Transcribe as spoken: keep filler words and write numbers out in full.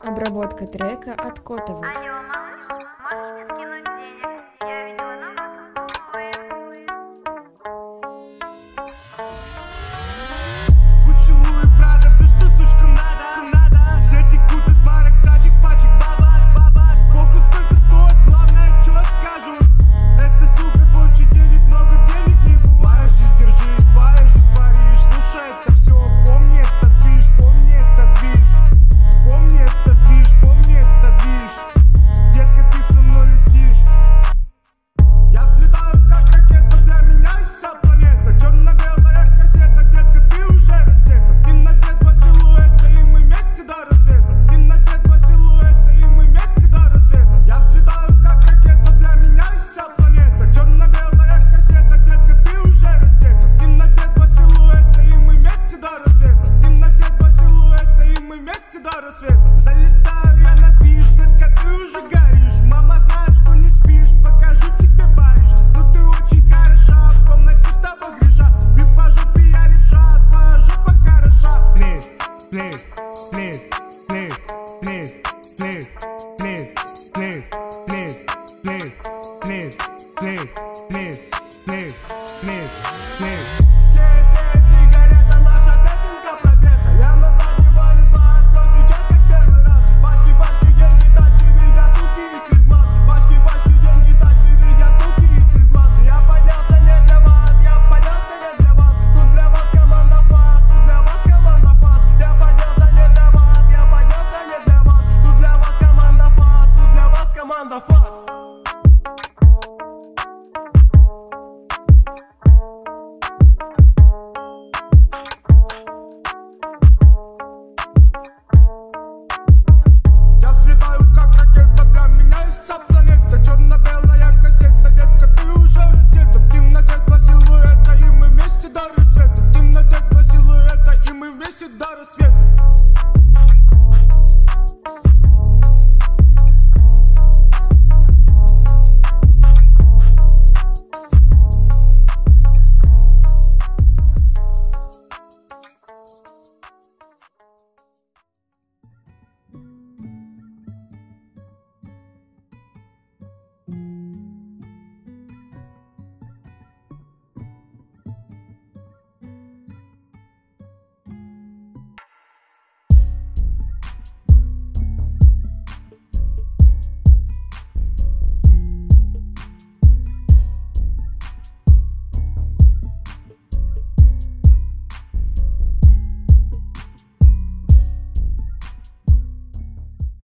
Обработка трека от Котовой. Алло, малыш, можешь мне скинуть денег? Я видела номер сотового. Поцелуй, Прада, все, что сучкам надо. Все текут от марок, тачек, пачек, бабак, бабак. Похуй, сколько стоит, главное, что скажут. Эта сука хочет денег, много денег не бывает. Жизнь, держись, твоя жизнь, Париж. Слушай, это все, помни этот движ, помни этот движ. Помни этот движ, помни этот движ. Детка, ты со мной летишь. Я взлетаю, как ракета, для меня вся планета. Черно-белая кассета, детка, ты уже раздета. В темноте два силуэта, и мы вместе до рассвета. В темноте два силуэта, и мы вместе до рассвета. Я взлетаю, как ракета, для меня вся планета. Черно-белая кассета, детка, ты уже раздета. В темноте два силуэта, и мы вместе до рассвета. В темноте два силуэта, и мы вместе до рассвета. Залетаю я на движ, детка, ты уже горишь. Мама знает, что не спишь, покажу тебе Париж. Но ты очень хороша, в комнате с тобой греша. Ты по жопе, я левша, твоя жопа хороша. Плит, плит, плит.